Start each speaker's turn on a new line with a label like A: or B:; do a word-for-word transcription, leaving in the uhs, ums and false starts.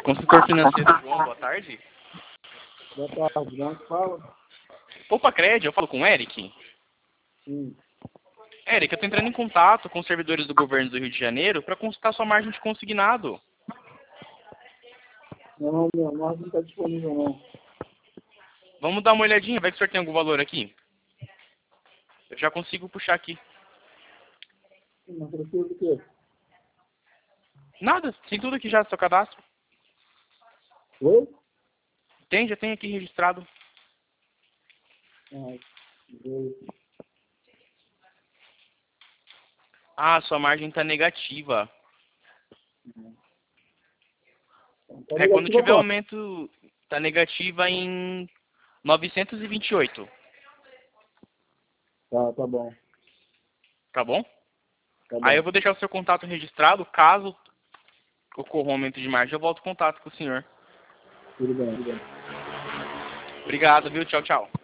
A: Consultor financeiro João, boa tarde.
B: Boa tarde, não fala?
A: Opa, Cred, eu falo com o Eric.
B: Sim.
A: Eric, eu estou entrando em contato com os servidores do governo do Rio de Janeiro para consultar sua margem de consignado.
B: Não, minha margem não está disponível, não.
A: Vamos dar uma olhadinha, vai que o senhor tem algum valor aqui? Eu já consigo puxar aqui.
B: Não precisa do quê?
A: Nada, tem tudo aqui já do seu cadastro.
B: Oi?
A: Tem, já tem aqui registrado.
B: Ah, beleza.
A: Ah, sua margem está negativa.
B: Tá
A: É, quando
B: negativo
A: tiver
B: agora.
A: aumento, está negativa em novecentos e vinte e oito.
B: Tá, tá bom.
A: Tá bom?
B: Tá
A: Aí eu
B: bom.
A: vou deixar o seu contato registrado. Caso ocorra um aumento de margem, eu volto em contato com o senhor.
B: Tudo bem, tudo bem.
A: Obrigado, viu? Tchau, tchau.